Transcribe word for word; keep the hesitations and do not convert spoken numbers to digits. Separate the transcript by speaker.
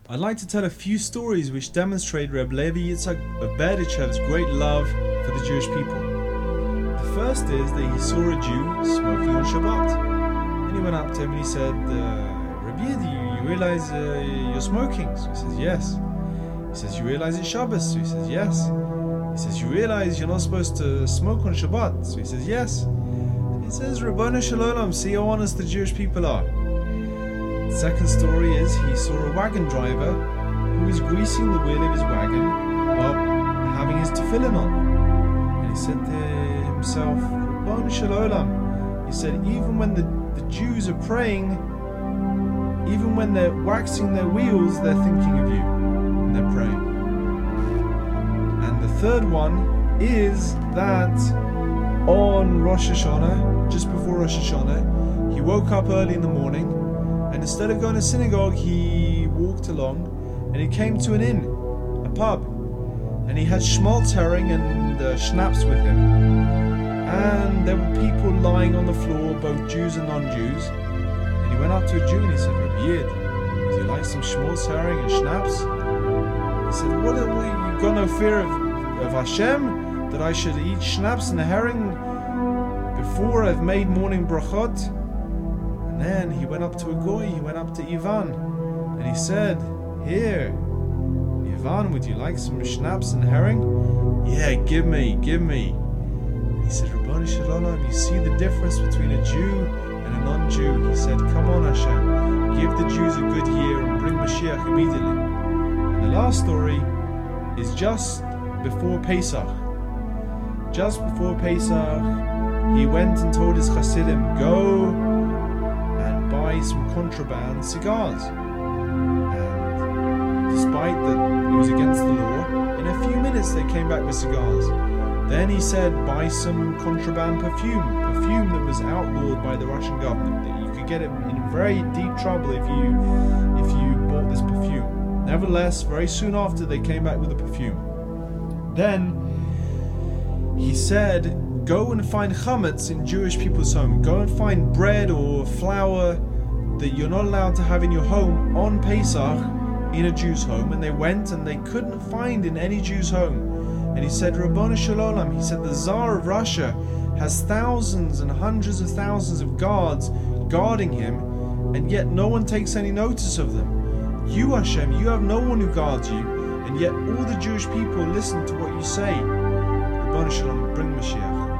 Speaker 1: I'd like to tell a few stories which demonstrate Reb Levi Yitzhak of Berdichev's great love for the Jewish people. The first is that he saw a Jew smoking on Shabbat. And he went up to him and he said, uh, Reb Yid, you, you realize uh, you're smoking? So he says, yes. He says, you realize it's Shabbos? So he says, yes. He says, you realize you're not supposed to smoke on Shabbat? So he says, yes. He says, Rabbanu Shalom, see how honest the Jewish people are. The second story is he saw a wagon driver who was greasing the wheel of his wagon while having his tefillin on. And he said to himself, Rabbanu Shalom, he said, even when the, the Jews are praying, even when they're waxing their wheels, they're thinking of you and they're praying. And the third one is that on Rosh Hashanah, just before Rosh Hashanah, he woke up early in the morning, and instead of going to synagogue, he walked along and he came to an inn, a pub, and he had schmaltz herring and uh, schnapps with him, and there were people lying on the floor, both Jews and non-Jews. And he went up to a Jew and he said, Reb Yid, do you like some schmaltz herring and schnapps? He said, what, what you got no fear of, of Hashem, that I should eat schnapps and herring before I've made morning brachot? And then he went up to a goy, he went up to Ivan, and he said, here, Ivan, would you like some schnapps and herring? Yeah, give me, give me. And he said, Rabbanu Shalom, you see the difference between a Jew and a non-Jew? He said, come on Hashem, give the Jews a good year and bring Mashiach immediately. And the last story is just before Pesach. Just before Pesach, he went and told his Hasidim, go and buy some contraband cigars. And despite that it was against the law, in a few minutes they came back with cigars. Then he said, buy some contraband perfume, perfume that was outlawed by the Russian government, that you could get it in very deep trouble if you if you bought this perfume. Nevertheless, very soon after, they came back with the perfume. Then he said, go and find chametz in Jewish people's home. Go and find bread or flour that you're not allowed to have in your home on Pesach in a Jew's home. And they went and they couldn't find in any Jew's home. And he said, Rabbanu Shalom, he said, the Tsar of Russia has thousands and hundreds of thousands of guards guarding him, and yet no one takes any notice of them. You, Hashem, you have no one who guards you, and yet all the Jewish people listen to what you say. Rabbanu Shalom, bring Mashiach.